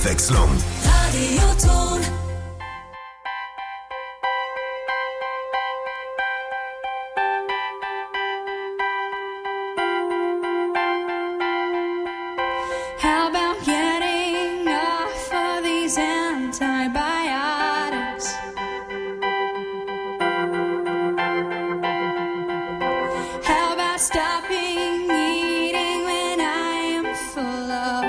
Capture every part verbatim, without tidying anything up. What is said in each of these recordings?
Abwechslung. Radioton. How about getting off of these antibiotics? How about stopping eating when I am full of?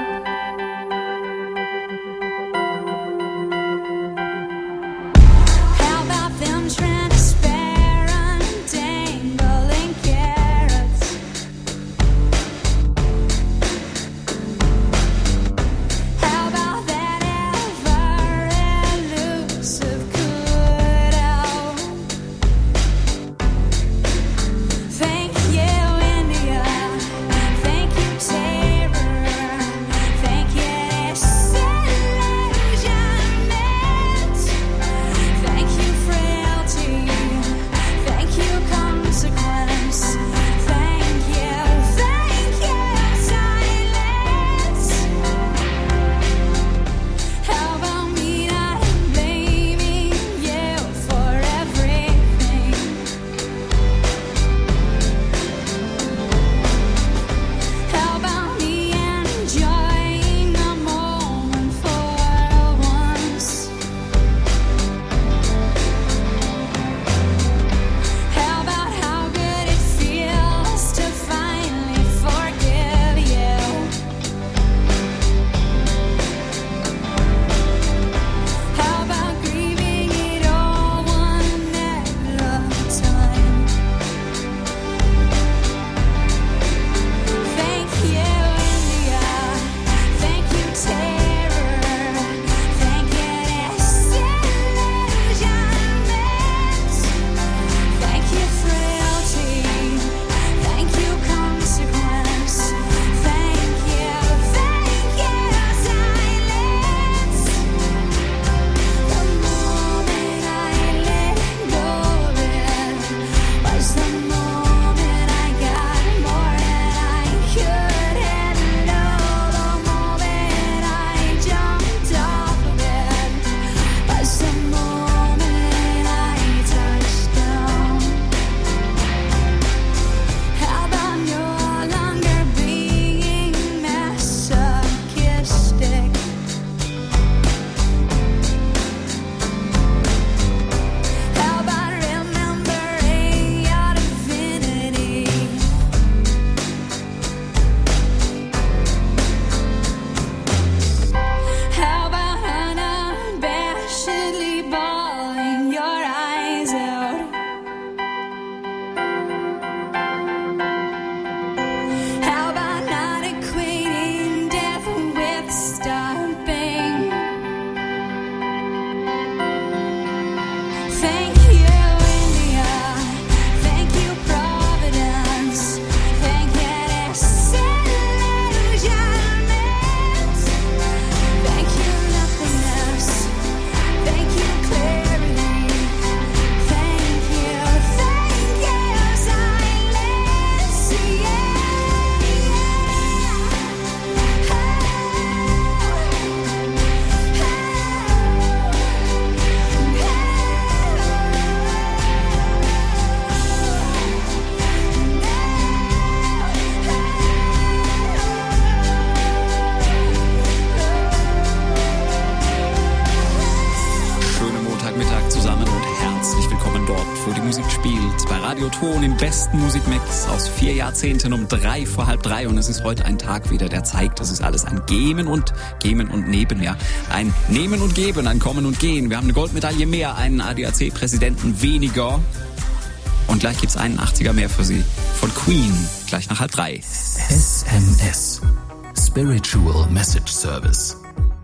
How about them transparent dangling carrots? How about that ever elusive cutout? Thank you, India. Thank you, terror. Thank you, disillusionment. Thank you, frailty. Thank you, consequence. Thank you, thank you, silence. How about me not blaming you for everything? How about me enjoying the moment for once? How about how good it feels to finally forgive you? How about grieving it all one at a time? Thank you, India. Thank you, terror. Thank you, disillusionment. Thank you, frailty. Thank you, consequence. Thank you, thank you, silence. The moment I let go of it was the moment I got more than I could handle. The moment I jumped off of it was the moment I touched down. How about no longer being masochistic? How about remembering your divinity? How about unabashedly bawling your eyes out? How about not equating death with stopping? Thank you, India. Thank you, Providence. Thank you, disillusionment. Thank you, nothingness. Thank you, clarity. Thank you, thank you, silence. Schönen Montagmittag zusammen und herzlich willkommen dort, wo die Musik spielt. Bei Radioton im besten Musikmix aus vier Jahrzehnten um drei vor halb drei. Und es ist heute ein Tag wieder, der zeigt, das ist alles ein Geben und Geben und Neben, ja. Ein Nehmen und Geben, ein Kommen und Gehen. Wir haben eine Goldmedaille mehr, einen A D A C-Präsidenten weniger. Und gleich gibt's einen achtziger mehr für Sie. Von Queen, gleich nach halb drei. S M S. Spiritual Message Service.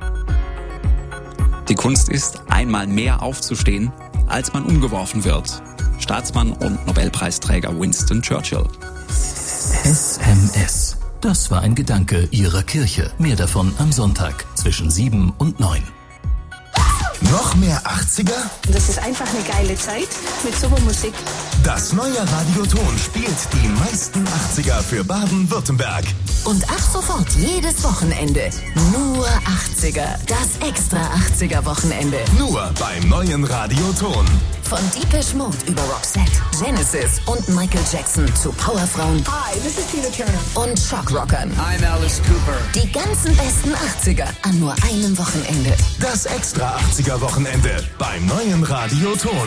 Die Kunst ist, einmal mehr aufzustehen, als man umgeworfen wird. Staatsmann und Nobelpreisträger Winston Churchill. S M S. Das war ein Gedanke Ihrer Kirche. Mehr davon am Sonntag zwischen sieben und neun. Noch mehr achtziger? Das ist einfach eine geile Zeit mit super Musik. Das neue Radioton spielt die meisten achtziger für Baden-Württemberg. Und ab sofort jedes Wochenende nur achtziger. Das extra achtziger Wochenende. Nur beim neuen Radioton. Von Depeche Mode über Roxette, Genesis und Michael Jackson zu Powerfrauen. Hi, this is Tina Turner. Und Shockrockern. I'm Alice Cooper. Die ganzen besten achtziger an nur einem Wochenende. Das extra achtziger Wochenende beim neuen Radioton.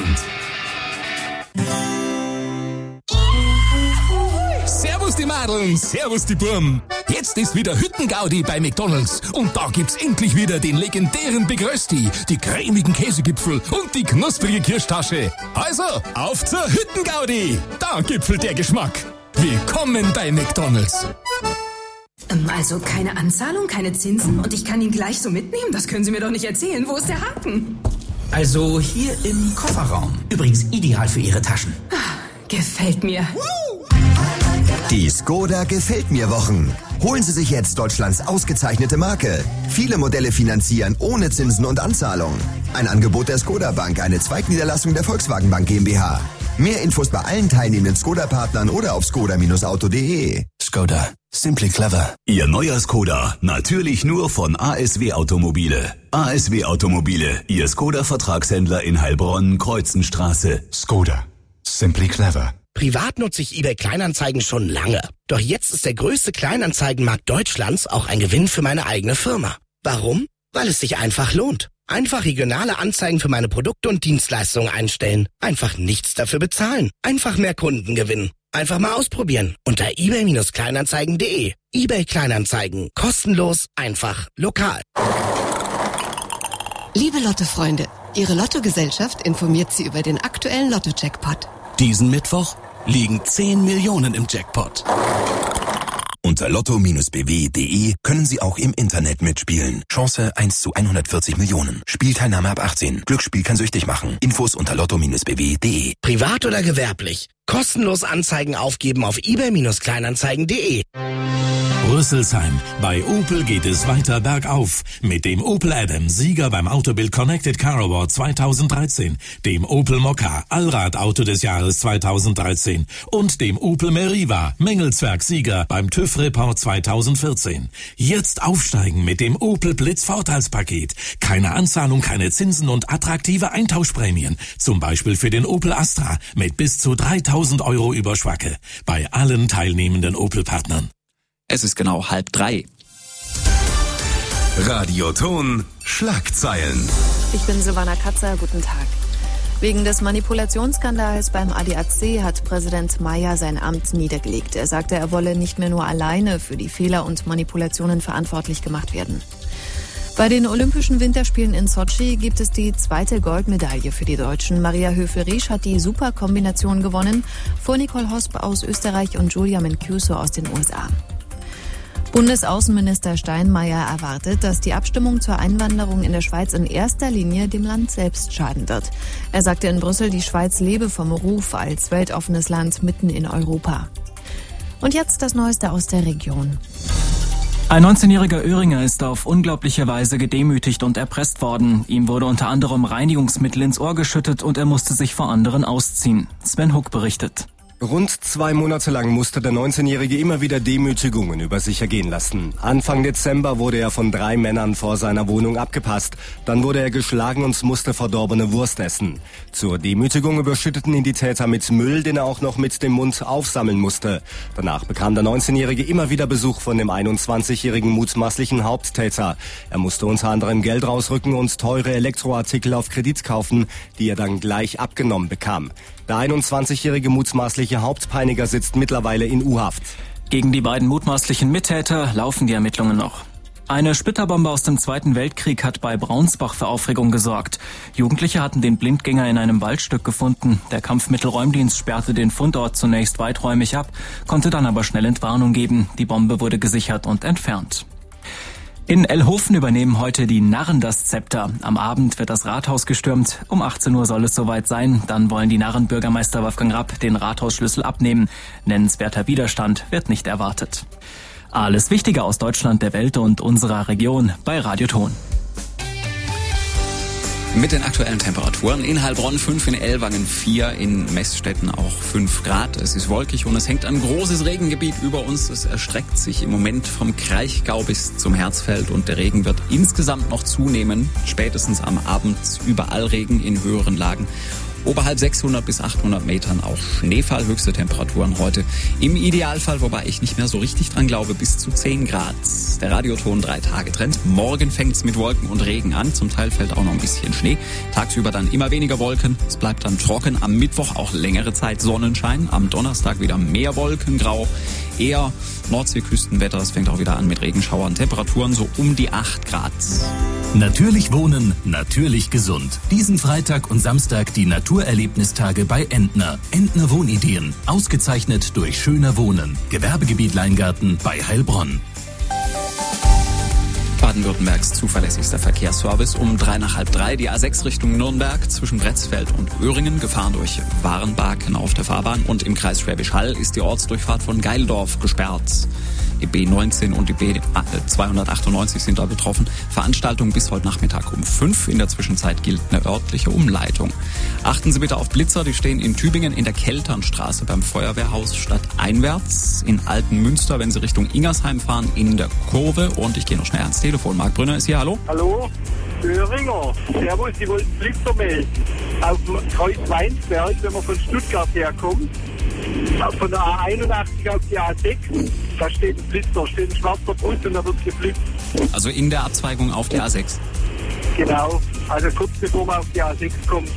Servus die Madeln, servus die Burm. Jetzt ist wieder Hüttengaudi bei McDonald's. Und da gibt's endlich wieder den legendären Big Rösti, die cremigen Käsegipfel und die knusprige Kirschtasche. Also, auf zur Hüttengaudi. Da gipfelt der Geschmack. Willkommen bei McDonald's. Ähm, also keine Anzahlung, keine Zinsen und ich kann ihn gleich so mitnehmen? Das können Sie mir doch nicht erzählen. Wo ist der Haken? Also hier im Kofferraum. Übrigens ideal für Ihre Taschen. Gefällt mir. Die Skoda gefällt mir Wochen. Holen Sie sich jetzt Deutschlands ausgezeichnete Marke. Viele Modelle finanzieren ohne Zinsen und Anzahlung. Ein Angebot der Skoda Bank, eine Zweigniederlassung der Volkswagen Bank GmbH. Mehr Infos bei allen teilnehmenden Skoda-Partnern oder auf skoda Bindestrich auto punkt de. Skoda. Simply clever. Ihr neuer Skoda. Natürlich nur von A S W Automobile. A S W Automobile. Ihr Skoda-Vertragshändler in Heilbronn-Kreuzenstraße. Skoda. Simply clever. Privat nutze ich eBay Kleinanzeigen schon lange. Doch jetzt ist der größte Kleinanzeigenmarkt Deutschlands auch ein Gewinn für meine eigene Firma. Warum? Weil es sich einfach lohnt. Einfach regionale Anzeigen für meine Produkte und Dienstleistungen einstellen. Einfach nichts dafür bezahlen. Einfach mehr Kunden gewinnen. Einfach mal ausprobieren. Unter ebay Kleinanzeigen punkt de. eBay Kleinanzeigen. Kostenlos, einfach, lokal. Liebe Lotto-Freunde, Ihre Lottogesellschaft informiert Sie über den aktuellen Lotto-Jackpot. Diesen Mittwoch liegen zehn Millionen im Jackpot. Unter lotto Bindestrich b w punkt de können Sie auch im Internet mitspielen. Chance eins zu hundertvierzig Millionen. Spielteilnahme ab achtzehn. Glücksspiel kann süchtig machen. Infos unter lotto Bindestrich b w punkt de. Privat oder gewerblich? Kostenlos Anzeigen aufgeben auf ebay Kleinanzeigen punkt de. Rüsselsheim. Bei Opel geht es weiter bergauf. Mit dem Opel Adam, Sieger beim Autobild Connected Car Award zweitausenddreizehn, dem Opel Mokka, Allradauto des Jahres zweitausenddreizehn und dem Opel Meriva, Mängelswerk-Sieger beim TÜV Report zweitausendvierzehn. Jetzt aufsteigen mit dem Opel Blitz Vorteilspaket. Keine Anzahlung, keine Zinsen und attraktive Eintauschprämien. Zum Beispiel für den Opel Astra mit bis zu dreitausend Euro Überschwacke. Bei allen teilnehmenden Opel-Partnern. Es ist genau halb drei. Radioton Schlagzeilen. Ich bin Silvana Katzer, guten Tag. Wegen des Manipulationsskandals beim A D A C hat Präsident Mayer sein Amt niedergelegt. Er sagte, er wolle nicht mehr nur alleine für die Fehler und Manipulationen verantwortlich gemacht werden. Bei den Olympischen Winterspielen in Sotschi gibt es die zweite Goldmedaille für die Deutschen. Maria Höfel-Riesch hat die Superkombination gewonnen, vor Nicole Hosp aus Österreich und Julia Mancuso aus den U S A. Bundesaußenminister Steinmeier erwartet, dass die Abstimmung zur Einwanderung in der Schweiz in erster Linie dem Land selbst schaden wird. Er sagte in Brüssel, die Schweiz lebe vom Ruf als weltoffenes Land mitten in Europa. Und jetzt das Neueste aus der Region. Ein neunzehnjähriger Öhringer ist auf unglaubliche Weise gedemütigt und erpresst worden. Ihm wurde unter anderem Reinigungsmittel ins Ohr geschüttet und er musste sich vor anderen ausziehen. Sven Huck berichtet. Rund zwei Monate lang musste der neunzehnjährige immer wieder Demütigungen über sich ergehen lassen. Anfang Dezember wurde er von drei Männern vor seiner Wohnung abgepasst. Dann wurde er geschlagen und musste verdorbene Wurst essen. Zur Demütigung überschütteten ihn die Täter mit Müll, den er auch noch mit dem Mund aufsammeln musste. Danach bekam der neunzehnjährige immer wieder Besuch von dem einundzwanzigjährigen mutmaßlichen Haupttäter. Er musste unter anderem Geld rausrücken und teure Elektroartikel auf Kredit kaufen, die er dann gleich abgenommen bekam. Der einundzwanzigjährige mutmaßliche Hauptpeiniger sitzt mittlerweile in U-Haft. Gegen die beiden mutmaßlichen Mittäter laufen die Ermittlungen noch. Eine Splitterbombe aus dem Zweiten Weltkrieg hat bei Braunsbach für Aufregung gesorgt. Jugendliche hatten den Blindgänger in einem Waldstück gefunden. Der Kampfmittelräumdienst sperrte den Fundort zunächst weiträumig ab, konnte dann aber schnell Entwarnung geben. Die Bombe wurde gesichert und entfernt. In Ellhofen übernehmen heute die Narren das Zepter. Am Abend wird das Rathaus gestürmt. Um achtzehn Uhr soll es soweit sein. Dann wollen die Narren Bürgermeister Wolfgang Rapp den Rathausschlüssel abnehmen. Nennenswerter Widerstand wird nicht erwartet. Alles Wichtige aus Deutschland, der Welt und unserer Region bei Radio Ton. Mit den aktuellen Temperaturen in Heilbronn fünf, in Ellwangen vier, in Meßstetten auch fünf Grad. Es ist wolkig und es hängt ein großes Regengebiet über uns. Es erstreckt sich im Moment vom Kraichgau bis zum Herzfeld und der Regen wird insgesamt noch zunehmen. Spätestens am Abend überall Regen in höheren Lagen. Oberhalb sechshundert bis achthundert Metern auch Schneefall, höchste Temperaturen heute. Im Idealfall, wobei ich nicht mehr so richtig dran glaube, bis zu zehn Grad. Der Radioton drei Tage Trend. Morgen fängt's mit Wolken und Regen an. Zum Teil fällt auch noch ein bisschen Schnee. Tagsüber dann immer weniger Wolken. Es bleibt dann trocken. Am Mittwoch auch längere Zeit Sonnenschein. Am Donnerstag wieder mehr Wolken, grau. Eher Nordseeküstenwetter. Es fängt auch wieder an mit Regenschauern. Temperaturen so um die acht Grad. Natürlich wohnen, natürlich gesund. Diesen Freitag und Samstag die Naturerlebnistage bei Entner. Entner Wohnideen. Ausgezeichnet durch schöner Wohnen. Gewerbegebiet Leingarten bei Heilbronn. Baden-Württembergs zuverlässigster Verkehrsservice um drei nach halb drei. Die A sechs Richtung Nürnberg zwischen Bretzfeld und Öhringen, gefahren durch Warenbaken auf der Fahrbahn. Und im Kreis Schwäbisch Hall ist die Ortsdurchfahrt von Geildorf gesperrt. Die B neunzehn und die B zweihundertachtundneunzig sind da betroffen. Veranstaltung bis heute Nachmittag um fünf. In der Zwischenzeit gilt eine örtliche Umleitung. Achten Sie bitte auf Blitzer, die stehen in Tübingen in der Kelternstraße beim Feuerwehrhaus stadteinwärts. In Altenmünster, wenn Sie Richtung Ingersheim fahren, in der Kurve. Und ich gehe noch schnell ans Telefon. Marc Brünner ist hier, hallo? Hallo, Öhringer. Servus, ich wollte Blitzer melden. Auf dem Kreuz Weinsberg, wenn man von Stuttgart herkommt, von der A einundachtzig auf die A sechs, da steht ein Blitzer, steht ein schwarzer Bus und da wird geblitzt. Also in der Abzweigung auf die A sechs? Genau, also kurz bevor man auf die A sechs kommt,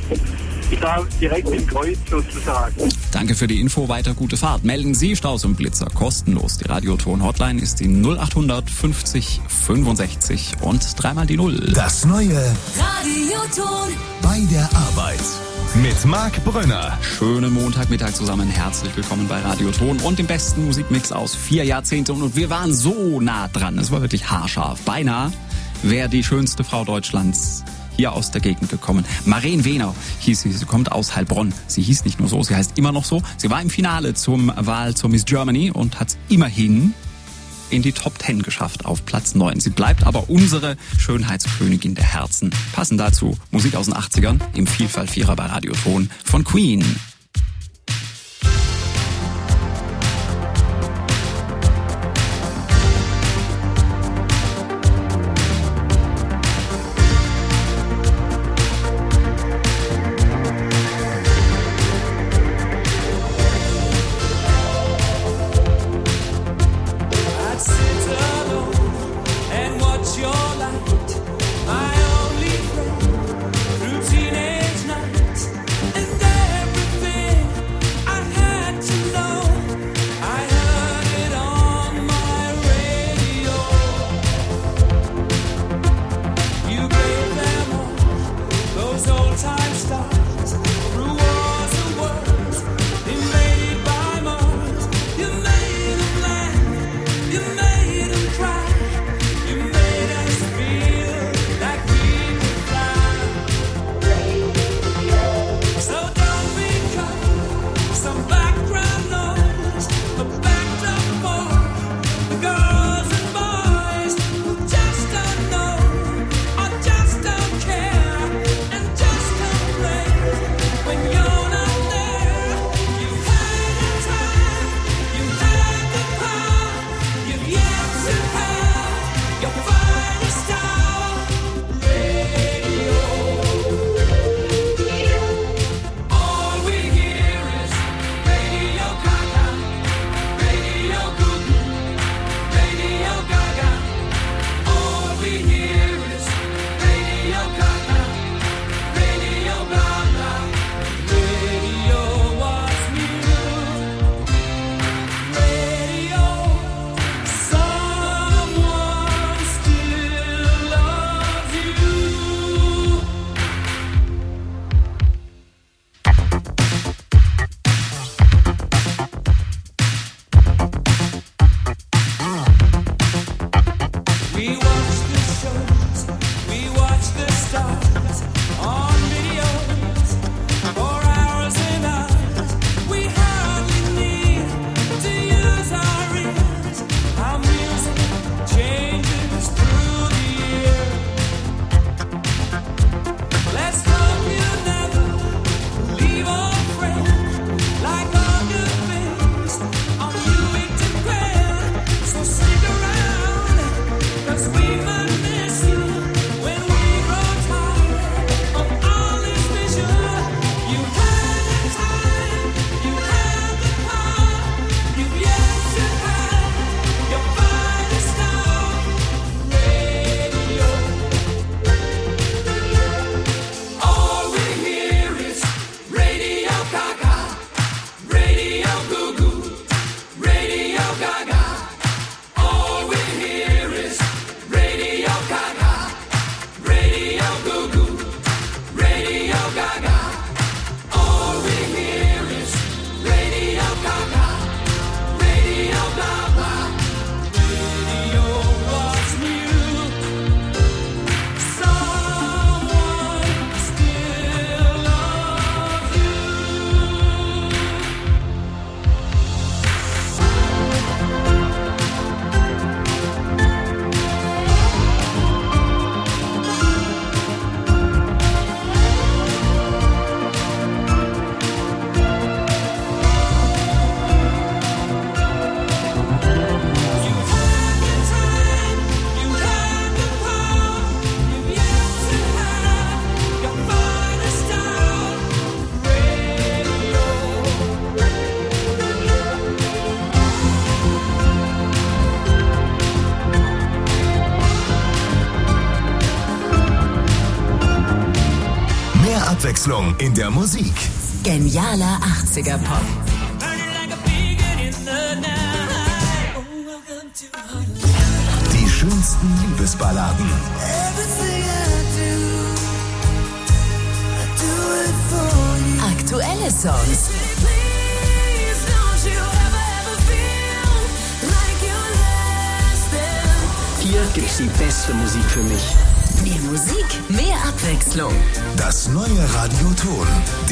da direkt im Kreuz sozusagen. Danke für die Info, weiter gute Fahrt. Melden Sie Staus und Blitzer kostenlos. Die Radioton-Hotline ist die null achthundert fünfzig fünfundsechzig und dreimal die Null. Das neue Radioton bei der Arbeit. Mit Marc Brünner. Schönen Montagmittag zusammen. Herzlich willkommen bei Radioton und dem besten Musikmix aus vier Jahrzehnten. Und wir waren so nah dran. Es war wirklich haarscharf. Beinahe wäre die schönste Frau Deutschlands hier aus der Gegend gekommen. Maren Wehner hieß sie. Sie kommt aus Heilbronn. Sie hieß nicht nur so, sie heißt immer noch so. Sie war im Finale zum Wahl zur Miss Germany und hat immerhin in die Top Ten geschafft auf Platz neun. Sie bleibt aber unsere Schönheitskönigin der Herzen. Passend dazu Musik aus den achtzigern im Vielfalt-Vierer bei Radioton von Queen. Teenage nights and everything Abwechslung in der Musik. Genialer achtziger-Pop. Die schönsten Liebesballaden. Aktuelle Songs. Hier gibt's die beste Musik für mich. Mehr Musik, mehr Abwechslung. Das neue Radioton.